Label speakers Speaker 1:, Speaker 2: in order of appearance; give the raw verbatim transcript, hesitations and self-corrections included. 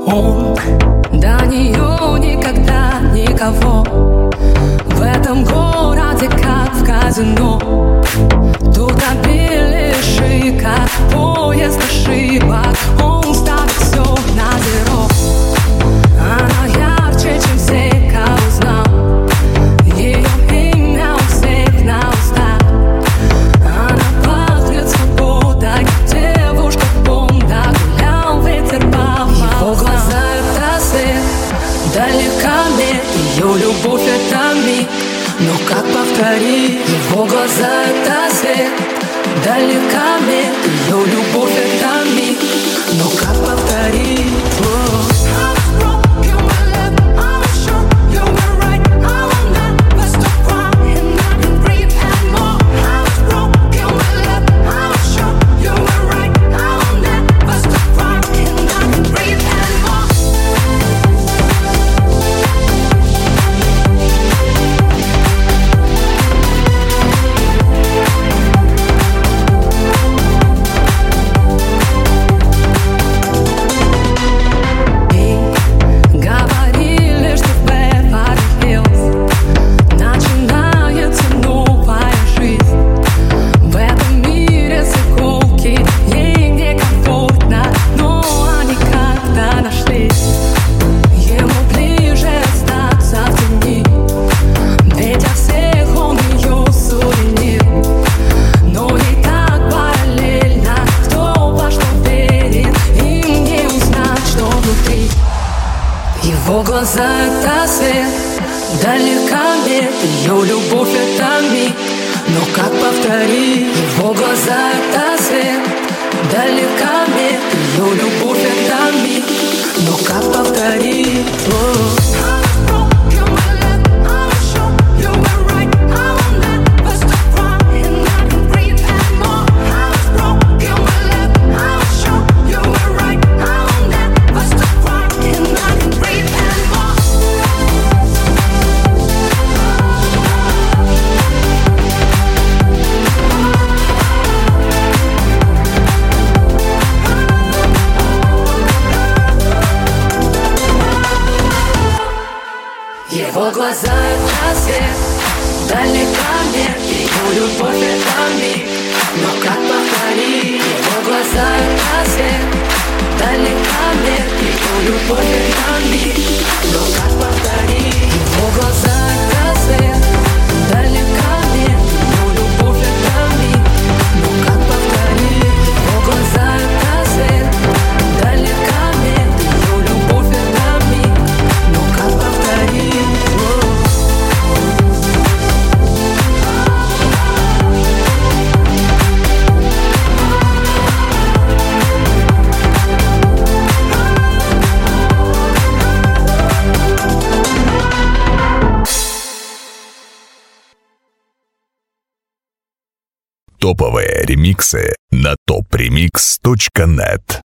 Speaker 1: Он до нее никогда никого. В этом городе, как в казино. Тут обилие, как поезд ошибок. Он ставит все на зеро. Она ярче, чем все, кого знал. Ее имя у всех на устах. Она пахнет свободой, девушка Бонда. Гулял ветер по волнам. Его глаза — это свет, далека нет. Ее любовь — это миг, но как повторить? Его глаза — это свет, далека нет. Ее любовь — это миг, но как повторить? Его глаза — это свет, далека нет. Ее любовь — это миг, но как повторить? Его глаза — это свет, далека нет. Ее любовь — это миг, но как повторить? Его глаза — это свет, далека нет. Ее любовь — это миг, но как повторить? Его глаза — это свет, далека нет. Ее любовь — это миг, но как повторить? Его глаза — это свет, далека нет. Ее любовь — это миг, но как повторить? Его глаза — это свет, далека нет. Ее любовь — это миг, но как повторить?
Speaker 2: Топовые ремиксы на топ ремикс точка нет.